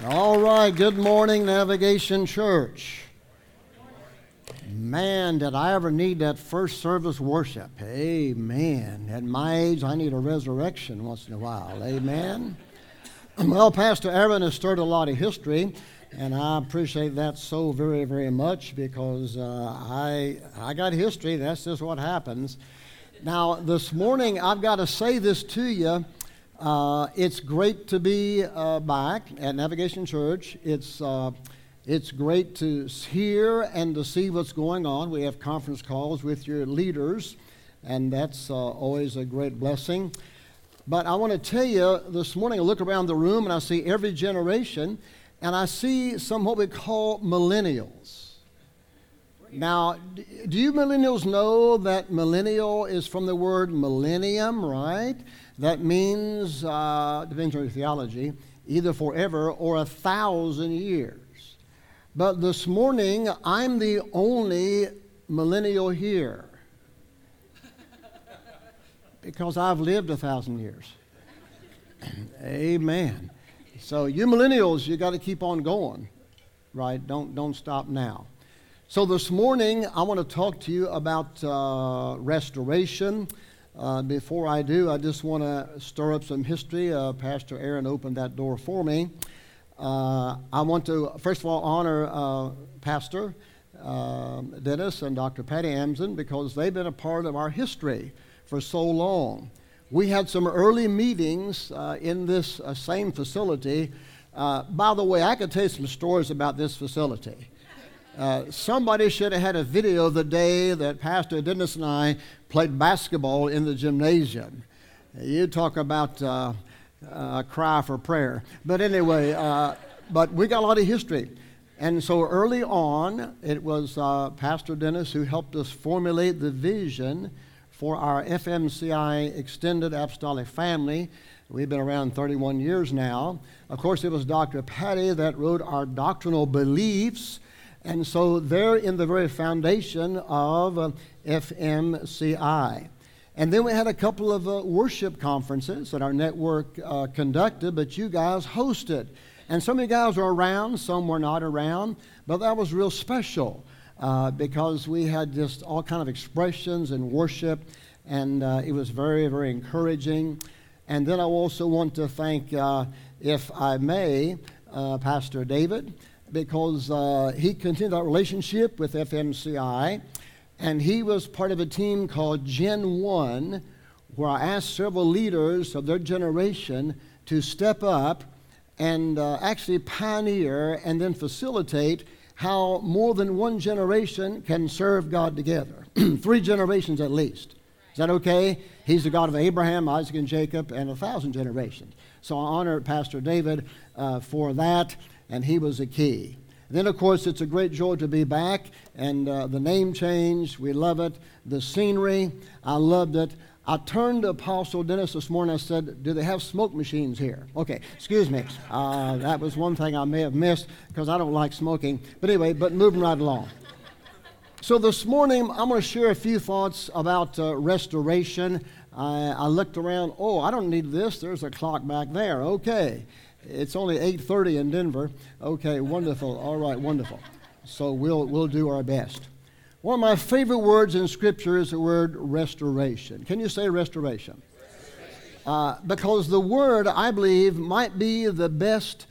All right, good morning, Navigation Church. Man, did I ever need that first service worship. Amen. At my age, I need a resurrection once in a while. Amen. Well, Pastor Aaron has stirred a lot of history, and I appreciate that so very, very much because I got history. That's just what happens. Now, this morning, I've got to say this to you. It's great to be back at Navigation Church. It's great to hear and to see what's going on. We have conference calls with your leaders, and that's always a great blessing. But I want to tell you, this morning I look around the room and I see every generation, and I see some what we call millennials. Now, do you millennials know that millennial is from the word millennium, right? That means, depends on your theology, either forever or 1,000 years. But this morning, I'm the only millennial here because I've lived 1,000 years. Amen. So you millennials, you got to keep on going, right? Don't stop now. So this morning, I want to talk to you about restoration. Before I do, I just want to stir up some history. Pastor Aaron opened that door for me. I want to, first of all, honor Pastor Dennis and Dr. Patty Amson because they've been a part of our history for so long. We had some early meetings in this same facility. By the way, I could tell you some stories about this facility. Somebody should have had a video the day that Pastor Dennis and I played basketball in the gymnasium. You talk about a cry for prayer. But anyway, but we got a lot of history. And so early on, it was Pastor Dennis who helped us formulate the vision for our FMCI Extended Apostolic Family. We've been around 31 years now. Of course, it was Dr. Patty that wrote our doctrinal beliefs. And so they're in the very foundation of FMCI. And then we had a couple of worship conferences that our network conducted, but you guys hosted. And some of you guys were around, some were not around, but that was real special because we had just all kind of expressions and worship, and it was very, very encouraging. And then I also want to thank, if I may, Pastor David, because he continued our relationship with FMCI, and he was part of a team called Gen 1, where I asked several leaders of their generation to step up and actually pioneer and then facilitate how more than one generation can serve God together. 3 generations at least. Is that okay? He's the God of Abraham, Isaac, and Jacob, and 1,000 generations. So I honor Pastor David for that. And he was a key. Then, of course, it's a great joy to be back, and the name change, we love it. The scenery, I loved it. I turned to Apostle Dennis this morning, I said, do they have smoke machines here? Okay, excuse me. That was one thing I may have missed because I don't like smoking. But anyway, but moving right along. So this morning, I'm going to share a few thoughts about restoration. I looked around, I don't need this. There's a clock back there. Okay. It's only 8:30 in Denver. Okay, wonderful. All right, wonderful. So we'll do our best. One of my favorite words in Scripture is the word restoration. Can you say restoration? Because the word, I believe, might be the best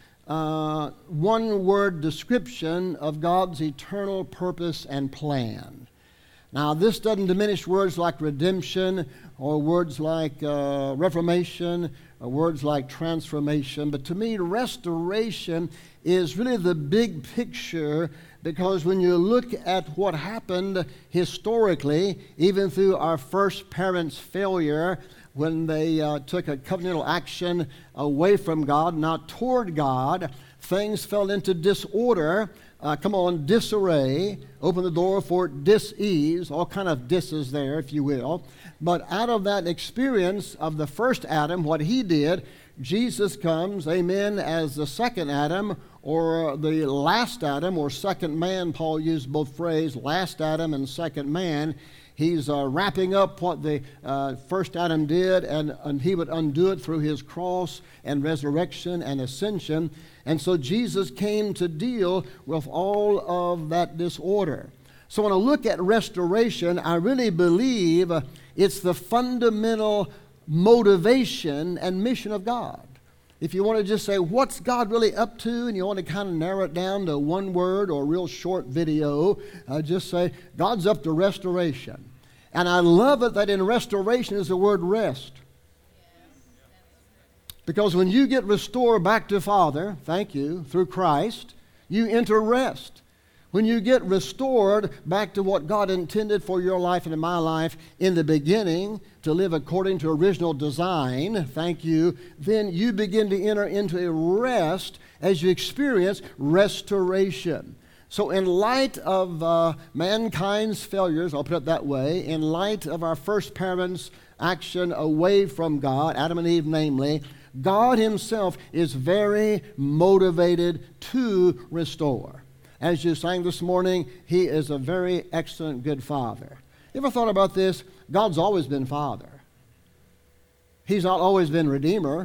one-word description of God's eternal purpose and plan. Now, this doesn't diminish words like redemption or words like reformation or words like transformation. But to me, restoration is really the big picture because when you look at what happened historically, even through our first parents' failure, when they took a covenantal action away from God, not toward God, things fell into disorder. Disarray. Open the door for dis-ease, all kind of disses there, if you will. But out of that experience of the first Adam, what he did, Jesus comes, amen, as the second Adam, or the last Adam, or second man. Paul used both phrases, last Adam and second man. He's wrapping up what the first Adam did, and he would undo it through his cross and resurrection and ascension. And so Jesus came to deal with all of that disorder. So when I look at restoration, I really believe it's the fundamental motivation and mission of God. If you want to just say, what's God really up to? And you want to kind of narrow it down to one word or a real short video, just say, God's up to restoration. And I love it that in restoration is the word rest. Because when you get restored back to Father, thank you, through Christ, you enter rest. When you get restored back to what God intended for your life and in my life in the beginning, to live according to original design, thank you, then you begin to enter into a rest as you experience restoration. So in light of mankind's failures, I'll put it that way, in light of our first parents' action away from God, Adam and Eve namely, God himself is very motivated to restore. As you sang this morning, he is a very excellent, good Father. You ever thought about this? God's always been Father. He's not always been Redeemer.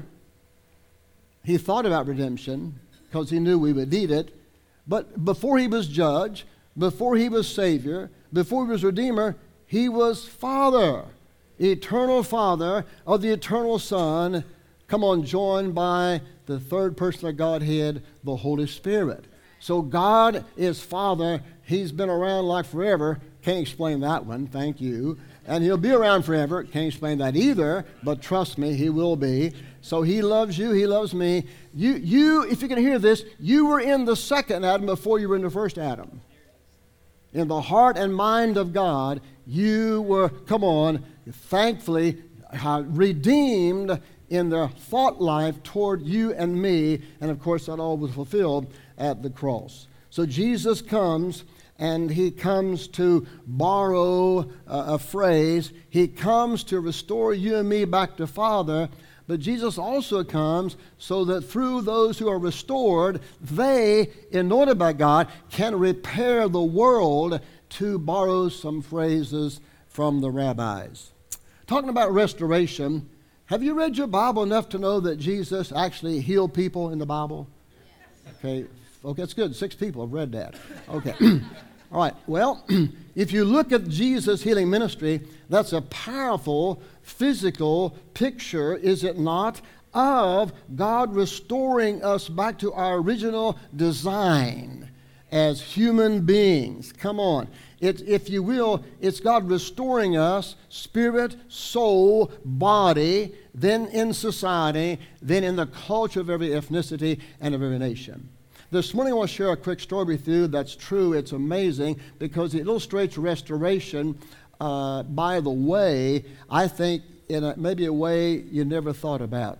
He thought about redemption because he knew we would need it. But before he was Judge, before he was Savior, before he was Redeemer, he was Father. Eternal Father of the eternal Son. Come on, joined by the third person of Godhead, the Holy Spirit. So God is Father. He's been around like forever. Can't explain that one, thank you. And he'll be around forever. Can't explain that either, but trust me, he will be. So he loves you, he loves me. You, if you can hear this, you were in the second Adam before you were in the first Adam. In the heart and mind of God, you were, come on, thankfully redeemed in their thought life toward you and me. And of course, that all was fulfilled at the cross. So Jesus comes, and he comes to borrow a phrase. He comes to restore you and me back to Father, but Jesus also comes so that through those who are restored, they, anointed by God, can repair the world, to borrow some phrases from the rabbis. Talking about restoration, have you read your Bible enough to know that Jesus actually healed people in the Bible? Okay, that's good. 6 people have read that. Okay. All right. Well, if you look at Jesus' healing ministry, that's a powerful physical picture, is it not, of God restoring us back to our original design as human beings. Come on. If you will, it's God restoring us, spirit, soul, body, then in society, then in the culture of every ethnicity and of every nation. This morning I want to share a quick story with you that's true. It's amazing because it illustrates restoration by the way, I think, in maybe a way you never thought about.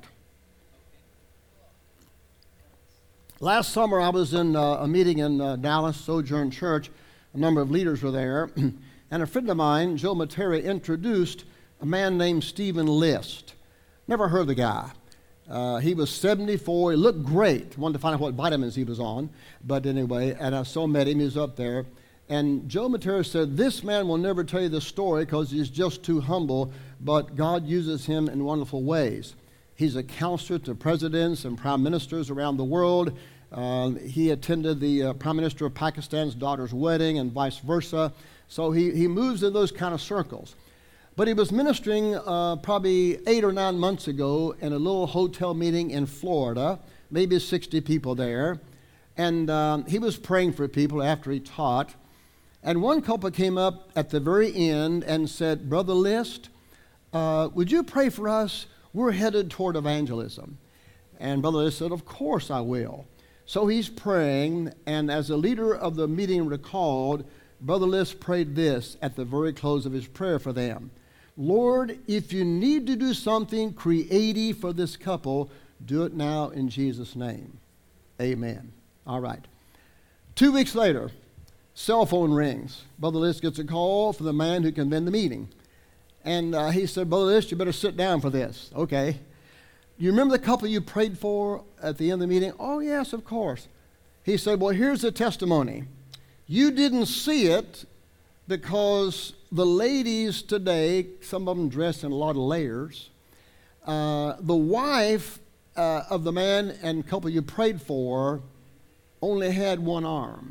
Last summer I was in a meeting in Dallas, Sojourn Church. A number of leaders were there. And a friend of mine, Joe Matera, introduced a man named Stephen List. Never heard of the guy. He was 74. He looked great. Wanted to find out what vitamins he was on. But anyway, and I so met him. He was up there. And Joe Matera said, this man will never tell you the story because he's just too humble, but God uses him in wonderful ways. He's a counselor to presidents and prime ministers around the world. He attended the Prime Minister of Pakistan's daughter's wedding and vice versa. So he moves in those kind of circles. But he was ministering probably 8 or 9 months ago in a little hotel meeting in Florida, maybe 60 people there. And he was praying for people after he taught. And one couple came up at the very end and said, Brother List, would you pray for us? We're headed toward evangelism. And Brother List said, of course I will. So he's praying, and as the leader of the meeting recalled, Brother List prayed this at the very close of his prayer for them. Lord, if you need to do something creative for this couple, do it now in Jesus' name. Amen. All right. 2 weeks later, cell phone rings. Brother List gets a call from the man who convened the meeting. And he said, Brother List, you better sit down for this. Okay. You remember the couple you prayed for at the end of the meeting? Oh, yes, of course. He said, well, here's the testimony. You didn't see it because the ladies today, some of them dressed in a lot of layers. The wife of the man and couple you prayed for only had one arm.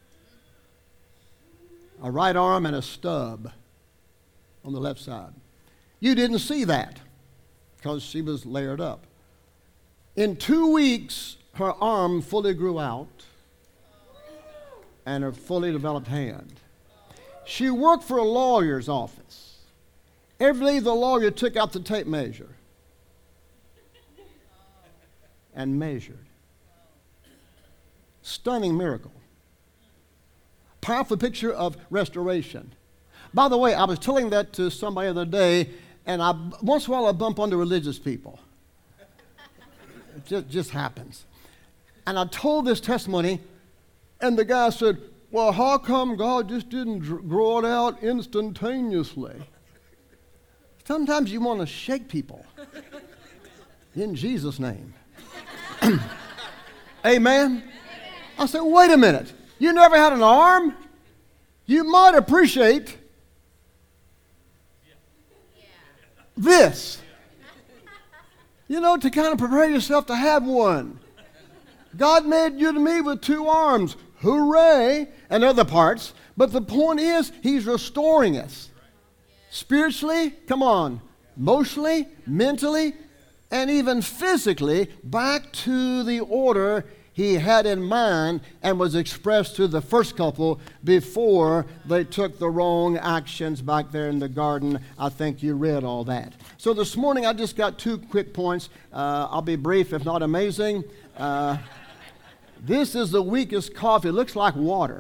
A right arm and a stub on the left side. You didn't see that because she was layered up. In 2 weeks, her arm fully grew out and her fully developed hand. She worked for a lawyer's office. Every day the lawyer took out the tape measure and measured. Stunning miracle. Powerful picture of restoration. By the way, I was telling that to somebody the other day, and once in a while I bump into religious people. It just happens. And I told this testimony, and the guy said, well, how come God just didn't grow it out instantaneously? Sometimes you want to shake people. In Jesus' name. Amen? I said, wait a minute. You never had an arm? You might appreciate this. You know, to kind of prepare yourself to have one. God made you to me with 2 arms. Hooray! And other parts. But the point is, He's restoring us. Spiritually, come on, emotionally, mentally, and even physically back to the order He had in mind and was expressed to the first couple before they took the wrong actions back there in the garden. I think you read all that. So this morning I just got 2 quick points. I'll be brief, if not amazing. This is the weakest coffee. It looks like water.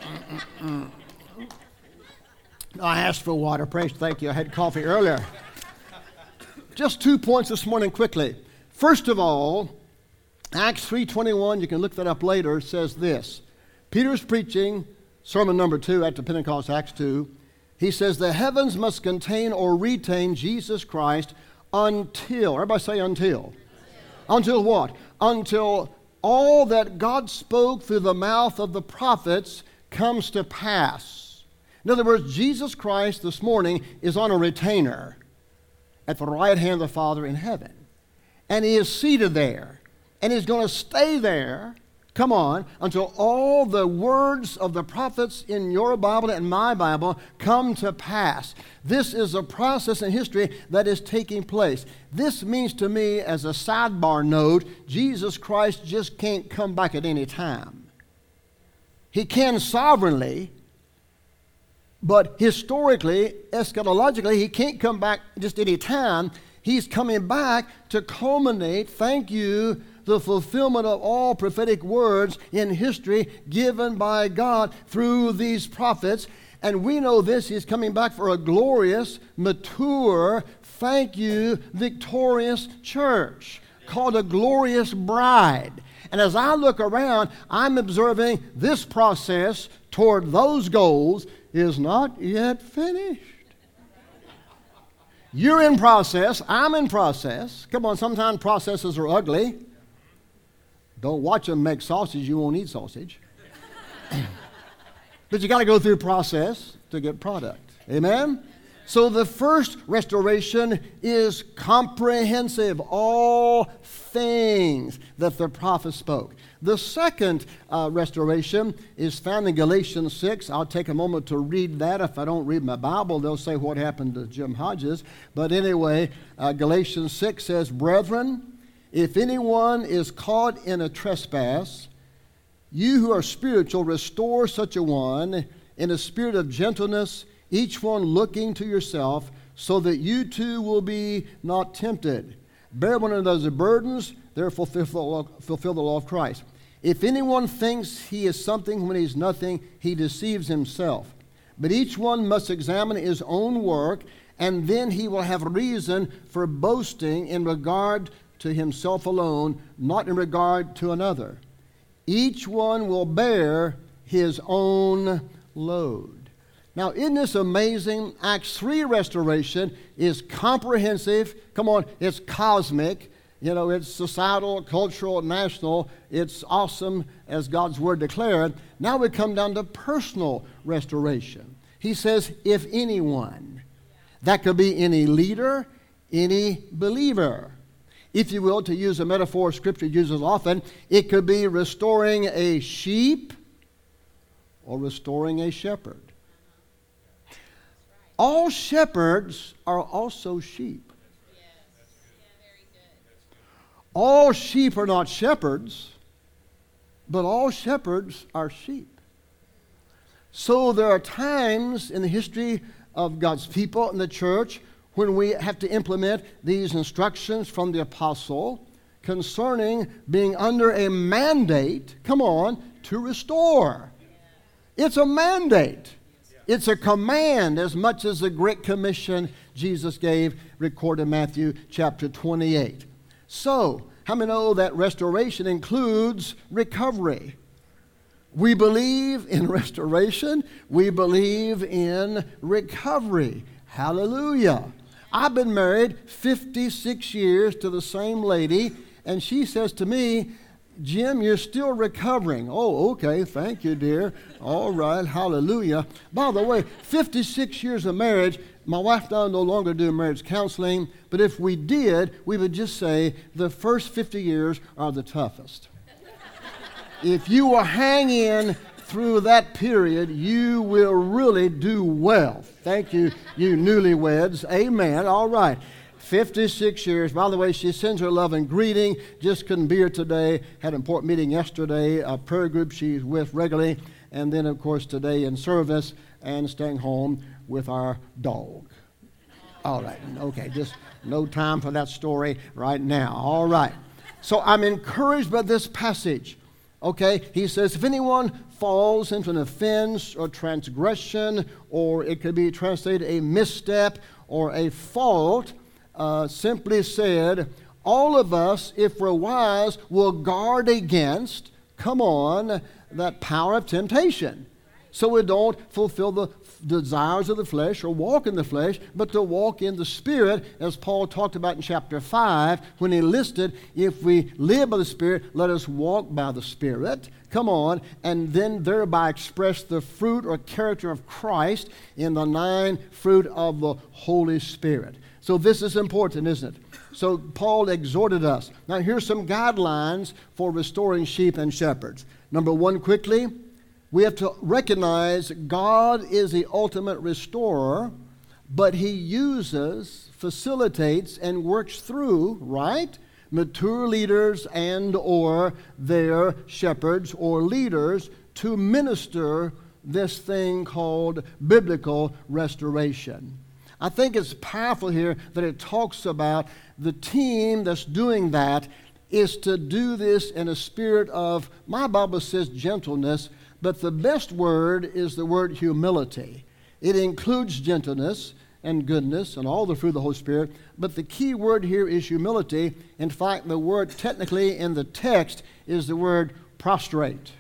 I asked for water. Praise, thank you. I had coffee earlier. Just 2 points this morning quickly. First of all, Acts 3:21, you can look that up later, says this. Peter's preaching, sermon number 2 after Pentecost, Acts 2. He says, the heavens must contain or retain Jesus Christ until, everybody say until. Until what? Until all that God spoke through the mouth of the prophets comes to pass. In other words, Jesus Christ this morning is on a retainer at the right hand of the Father in heaven. And He is seated there. And He's going to stay there, come on, until all the words of the prophets in your Bible and my Bible come to pass. This is a process in history that is taking place. This means to me, as a sidebar note, Jesus Christ just can't come back at any time. He can sovereignly, but historically, eschatologically, He can't come back just any time. He's coming back to culminate, thank you, the fulfillment of all prophetic words in history given by God through these prophets. And we know this, He's coming back for a glorious, mature, thank you, victorious church called a glorious bride. And as I look around, I'm observing this process toward those goals is not yet finished. You're in process. I'm in process. Come on, sometimes processes are ugly. Don't watch them make sausage. You won't eat sausage. But you got to go through process to get product. Amen? So the first restoration is comprehensive. All things that the prophet spoke. The second restoration is found in Galatians 6. I'll take a moment to read that. If I don't read my Bible, they'll say what happened to Jim Hodges. But anyway, Galatians 6 says, brethren, if anyone is caught in a trespass, you who are spiritual, restore such a one in a spirit of gentleness, each one looking to yourself, so that you too will be not tempted. Bear one another's burdens, therefore fulfill the law of Christ. If anyone thinks he is something when he's nothing, he deceives himself. But each one must examine his own work, and then he will have reason for boasting in regard to himself alone, not in regard to another. Each one will bear his own load. Now, isn't this amazing? Acts 3 restoration is comprehensive. Come on, it's cosmic. You know, it's societal, cultural, national. It's awesome as God's Word declared. Now we come down to personal restoration. He says, if anyone. That could be any leader, any believer. If you will, to use a metaphor Scripture uses often, it could be restoring a sheep or restoring a shepherd. All shepherds are also sheep. All sheep are not shepherds, but all shepherds are sheep. So there are times in the history of God's people in the church when we have to implement these instructions from the apostle concerning being under a mandate, to restore. It's a mandate. It's a command as much as the Great Commission Jesus gave, recorded in Matthew chapter 28. So, how many know that restoration includes recovery? We believe in restoration. We believe in recovery. Hallelujah. I've been married 56 years to the same lady, and she says to me, Jim, you're still recovering. Oh, okay, thank you, dear. All right, hallelujah. By the way, 56 years of marriage, my wife and I no longer do marriage counseling, but if we did, we would just say the first 50 years are the toughest. If you will hang in through that period, you will really do well. Thank you, you newlyweds. Amen. All right. 56 years. By the way, she sends her love and greeting. Just couldn't be here today. Had an important meeting yesterday. A prayer group she's with regularly. And then, of course, today in service and staying home with our dog. All right. Okay. Just no time for that story right now. All right. So I'm encouraged by this passage. Okay. He says, if anyone falls into an offense or transgression, or it could be translated a misstep or a fault, simply said, all of us, if we're wise, will guard against, that power of temptation. So we don't fulfill the desires of the flesh or walk in the flesh, but to walk in the Spirit, as Paul talked about in chapter 5, when he listed, if we live by the Spirit, let us walk by the Spirit. And then thereby express the fruit or character of Christ in the 9 fruit of the Holy Spirit. So this is important, isn't it? So Paul exhorted us. Now here's some guidelines for restoring sheep and shepherds. Number 1, quickly, we have to recognize God is the ultimate restorer, but He uses, facilitates, and works through, mature leaders and or their shepherds or leaders to minister this thing called biblical restoration. I think it's powerful here that it talks about the team that's doing that is to do this in a spirit of, my Bible says gentleness, but the best word is the word humility. It includes gentleness and goodness and all the fruit of the Holy Spirit, but the key word here is humility. In fact, the word technically in the text is the word prostrate.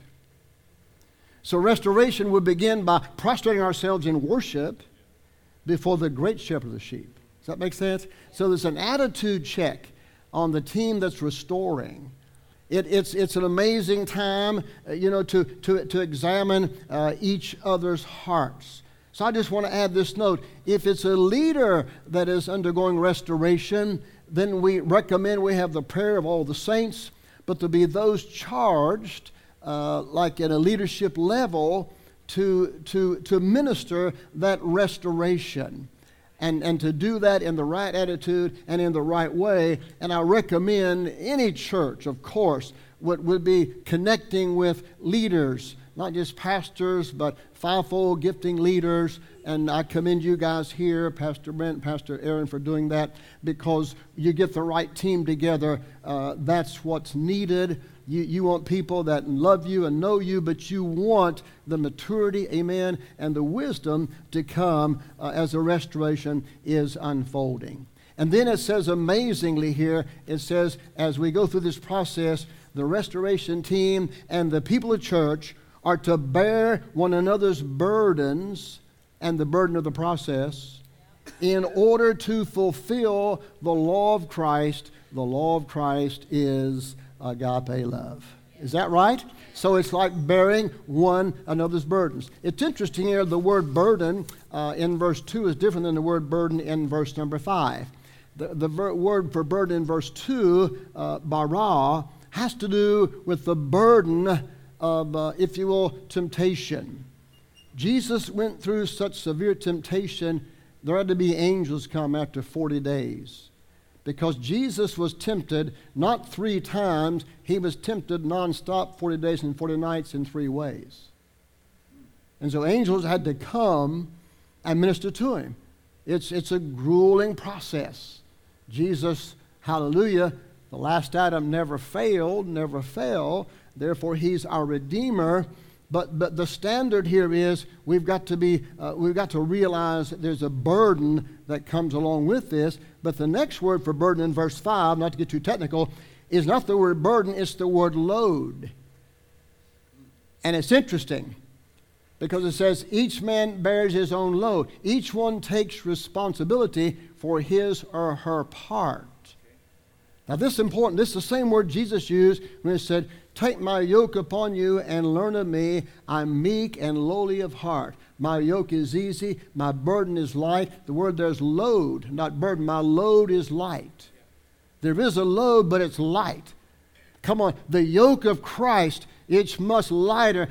So restoration would begin by prostrating ourselves in worship before the great shepherd of the sheep. Does that make sense? So there's an attitude check on the team that's restoring. It's an amazing time, to examine each other's hearts. So I just want to add this note. If it's a leader that is undergoing restoration, then we recommend we have the prayer of all the saints, but to be those charged, like at a leadership level, to minister that restoration and to do that in the right attitude and in the right way. And I recommend any church, of course, would be connecting with leaders, not just pastors, but fivefold gifting leaders. And I commend you guys here, Pastor Brent, Pastor Aaron, for doing that, because you get the right team together. That's what's needed. You want people that love you and know you, but you want the maturity, amen, and the wisdom to come as the restoration is unfolding. And then it says amazingly here, it says as we go through this process, the restoration team and the people of church are to bear one another's burdens and the burden of the process in order to fulfill the law of Christ. The law of Christ is agape love. Is that right? So it's like bearing one another's burdens. It's interesting here, the word burden in verse 2 is different than the word burden in verse number 5. The word for burden in verse 2, bara, has to do with the burden of, if you will, temptation. Jesus went through such severe temptation, there had to be angels come after 40 days. Because Jesus was tempted not 3 times, he was tempted nonstop 40 days and 40 nights in 3 ways. And so angels had to come and minister to him. It's a grueling process. Jesus, hallelujah, the last Adam never failed, never fell. Therefore, he's our Redeemer. But the standard here is we've got to realize that there's a burden that comes along with this. But the next word for burden in verse 5, not to get too technical, is not the word burden, it's the word load. And it's interesting because it says each man bears his own load. Each one takes responsibility for his or her part. Now this is important. This is the same word Jesus used when he said, "Take my yoke upon you and learn of me. I'm meek and lowly of heart. My yoke is easy, my burden is light." The word there's load, not burden. My load is light. There is a load, but it's light. Come on, the yoke of Christ, it's much lighter,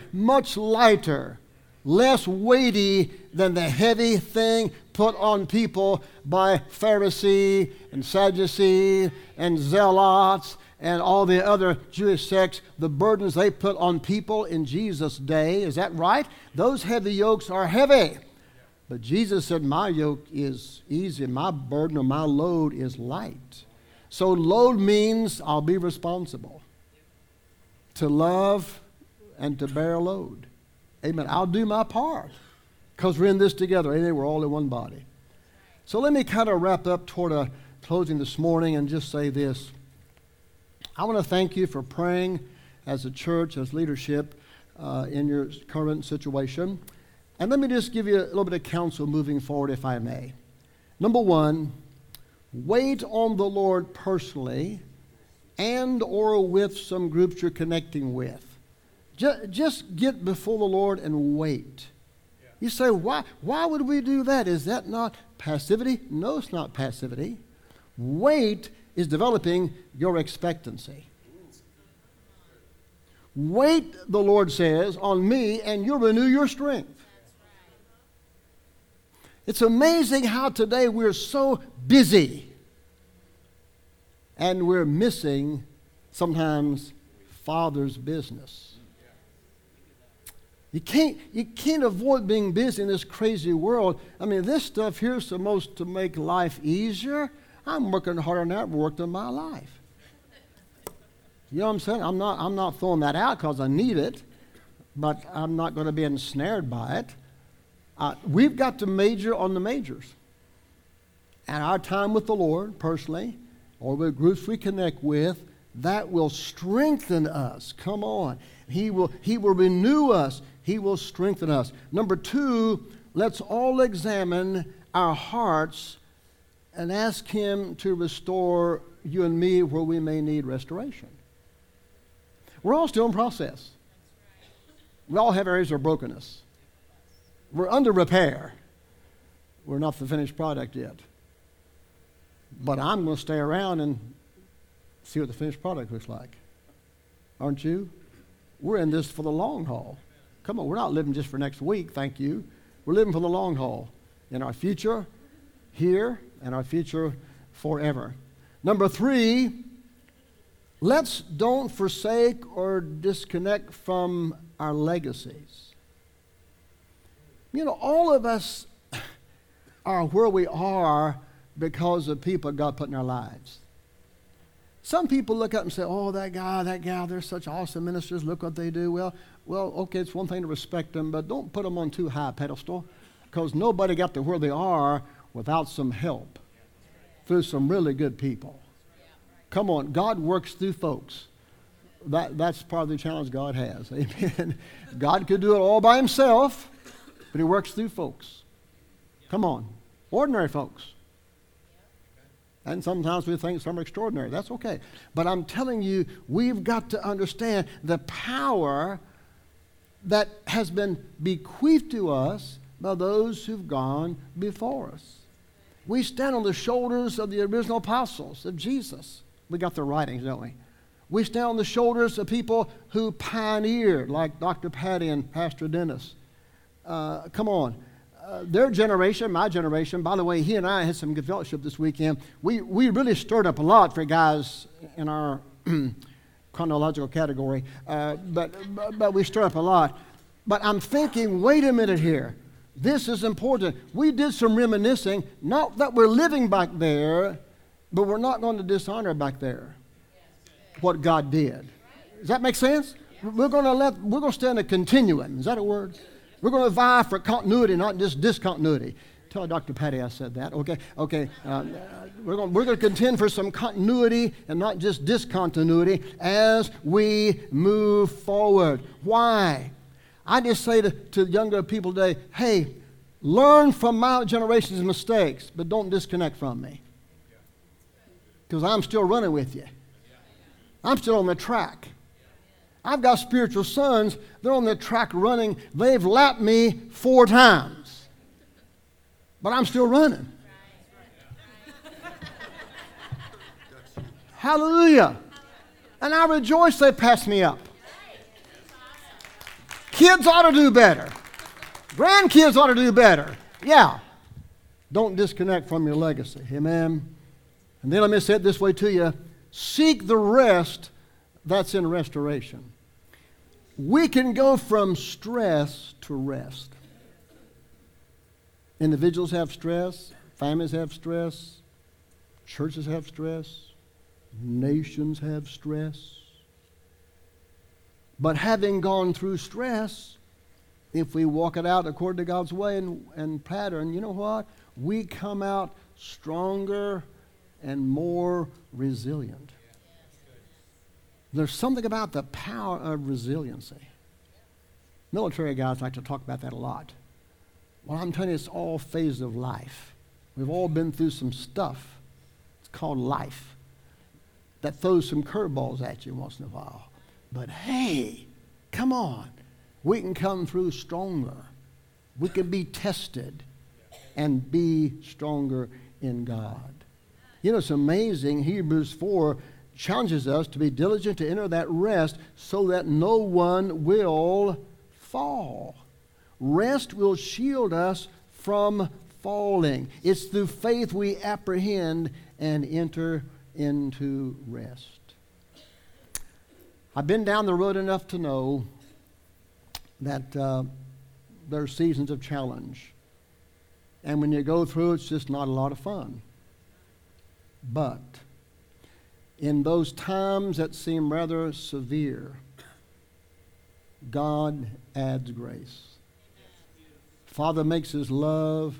less weighty than the heavy thing put on people by Pharisee and Sadducee and Zealots and all the other Jewish sects, the burdens they put on people in Jesus' day. Is that right? Those heavy yokes are heavy. But Jesus said, my yoke is easy, my burden or my load is light. So load means I'll be responsible to love and to bear a load. Amen. I'll do my part because we're in this together. Amen. We're all in one body. So let me kind of wrap up toward a closing this morning and just say this. I want to thank you for praying as a church, as leadership in your current situation. And let me just give you a little bit of counsel moving forward, if I may. Number 1, wait on the Lord personally and or with some groups you're connecting with. Just get before the Lord and wait. You say, why would we do that? Is that not passivity? No, it's not passivity. Wait is developing your expectancy. Wait, the Lord says, on me, and you'll renew your strength. It's amazing how today we're so busy and we're missing sometimes Father's business. You can't avoid being busy in this crazy world. I mean, this stuff here is supposed to make life easier. I'm working harder than I've worked in my life. You know what I'm saying? I'm not throwing that out because I need it, but I'm not going to be ensnared by it. We've got to major on the majors. And our time with the Lord, personally, or with groups we connect with, that will strengthen us. Come on. He will renew us. He will strengthen us. Number 2, let's all examine our hearts and ask Him to restore you and me where we may need restoration. We're all still in process. We all have areas of brokenness. We're under repair. We're not the finished product yet. But I'm going to stay around and see what the finished product looks like. Aren't you? We're in this for the long haul. Come on, we're not living just for next week, thank you. We're living for the long haul. In our future here and our future forever. Number 3, let's don't forsake or disconnect from our legacies. You know, all of us are where we are because of people God put in our lives. Some people look up and say, oh, that guy, that gal, they're such awesome ministers. Look what they do. Well, okay, it's one thing to respect them, but don't put them on too high a pedestal because nobody got to where they are without some help through some really good people. Come on, God works through folks. That's part of the challenge God has. Amen. God could do it all by himself, but he works through folks. Come on, ordinary folks. And sometimes we think some are extraordinary. That's okay. But I'm telling you, we've got to understand the power that has been bequeathed to us by those who've gone before us. We stand on the shoulders of the original apostles of Jesus. We got their writings, don't we? We stand on the shoulders of people who pioneered, like Dr. Patty and Pastor Dennis. Come on. Their generation, my generation, by the way, he and I had some good fellowship this weekend. We really stirred up a lot for guys in our chronological category, but we stirred up a lot. But I'm thinking, wait a minute here. This is important. We did some reminiscing, not that we're living back there, but we're not going to dishonor back there what God did. Does that make sense? We're going to stay in a continuum. Is that a word? We're going to vie for continuity, not just discontinuity. Tell Dr. Patty I said that. Okay. We're going to contend for some continuity and not just discontinuity as we move forward. Why? I just say to younger people today, hey, learn from my generation's mistakes, but don't disconnect from me. Because I'm still running with you. I'm still on the track. I've got spiritual sons. They're on the track running. They've lapped me 4 times. But I'm still running. Hallelujah. And I rejoice they passed me up. Kids ought to do better. Grandkids ought to do better. Yeah. Don't disconnect from your legacy. Amen. And then let me say it this way to you. Seek the rest that's in restoration. We can go from stress to rest. Individuals have stress. Families have stress. Churches have stress. Nations have stress. But having gone through stress, if we walk it out according to God's way and pattern, you know what? We come out stronger and more resilient. There's something about the power of resiliency. Military guys like to talk about that a lot. Well, I'm telling you, it's all phases of life. We've all been through some stuff. It's called life. That throws some curveballs at you once in a while. But hey, come on. We can come through stronger. We can be tested and be stronger in God. You know, it's amazing. Hebrews 4 challenges us to be diligent to enter that rest so that no one will fall. Rest will shield us from falling. It's through faith we apprehend and enter into rest. I've been down the road enough to know that there are seasons of challenge. And when you go through, it's just not a lot of fun. But in those times that seem rather severe, God adds grace. Father makes his love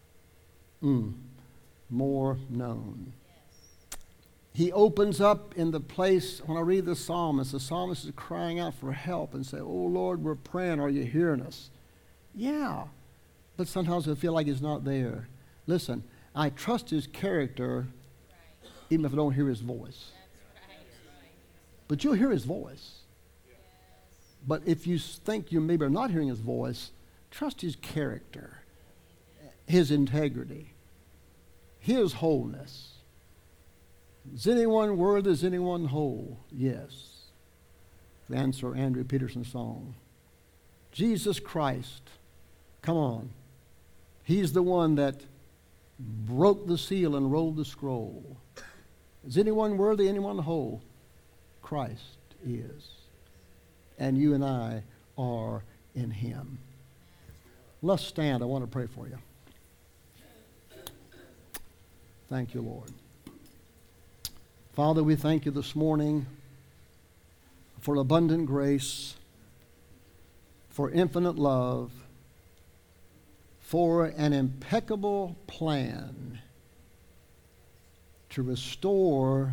more known. He opens up in the place, when I read the psalmist is crying out for help and say, oh Lord, we're praying, are you hearing us? Yeah, but sometimes I feel like he's not there. Listen, I trust his character even if I don't hear his voice. But you'll hear his voice. But if you think you maybe are not hearing his voice, trust his character, his integrity, his wholeness. Is anyone worthy? Is anyone whole? Yes. The answer, Andrew Peterson's song. Jesus Christ, come on. He's the one that broke the seal and rolled the scroll. Is anyone worthy? Anyone whole? Christ is. And you and I are in him. Let's stand. I want to pray for you. Thank you, Lord. Father, we thank you this morning for abundant grace, for infinite love, for an impeccable plan to restore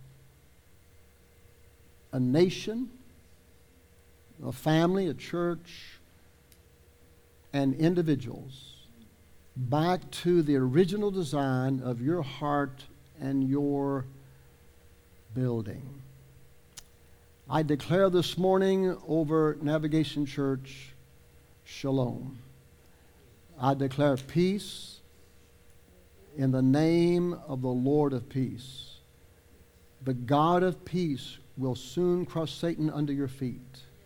a nation, a family, a church, and individuals back to the original design of your heart and your building. I declare this morning over Navigation Church, shalom. I declare peace in the name of the Lord of peace. The God of peace will soon crush Satan under your feet.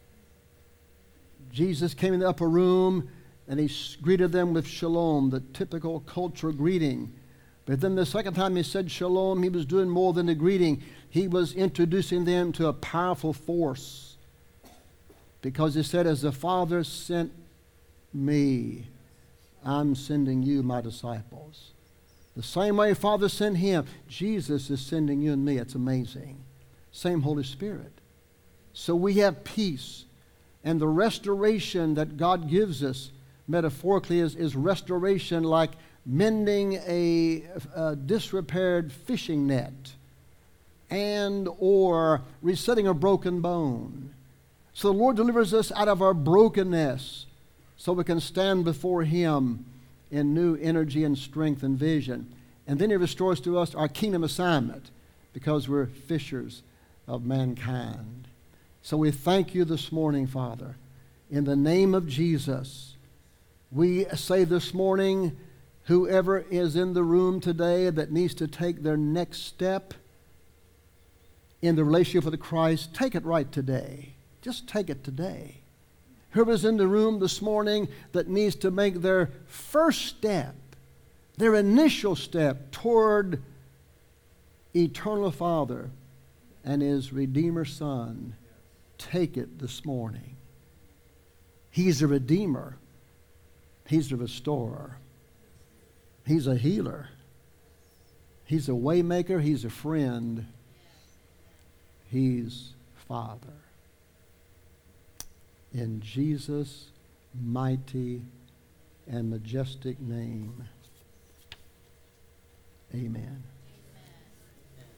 Jesus came in the upper room and he greeted them with shalom, the typical cultural greeting. But then the second time he said shalom, he was doing more than a greeting. He was introducing them to a powerful force. Because he said, as the Father sent me, I'm sending you, my disciples. The same way Father sent him, Jesus is sending you and me. It's amazing. Same Holy Spirit. So we have peace. And the restoration that God gives us, metaphorically, is restoration like mending a disrepaired fishing net and or resetting a broken bone. So the Lord delivers us out of our brokenness so we can stand before him in new energy and strength and vision. And then he restores to us our kingdom assignment because we're fishers of mankind. So we thank you this morning, Father. In the name of Jesus, we say this morning, whoever is in the room today that needs to take their next step in the relationship with Christ, take it right today. Just take it today. Whoever's in the room this morning that needs to make their first step, their initial step toward eternal Father and his Redeemer Son, take it this morning. He's a Redeemer. He's a Restorer. He's a healer. He's a waymaker. He's a friend. He's Father. In Jesus' mighty and majestic name, amen.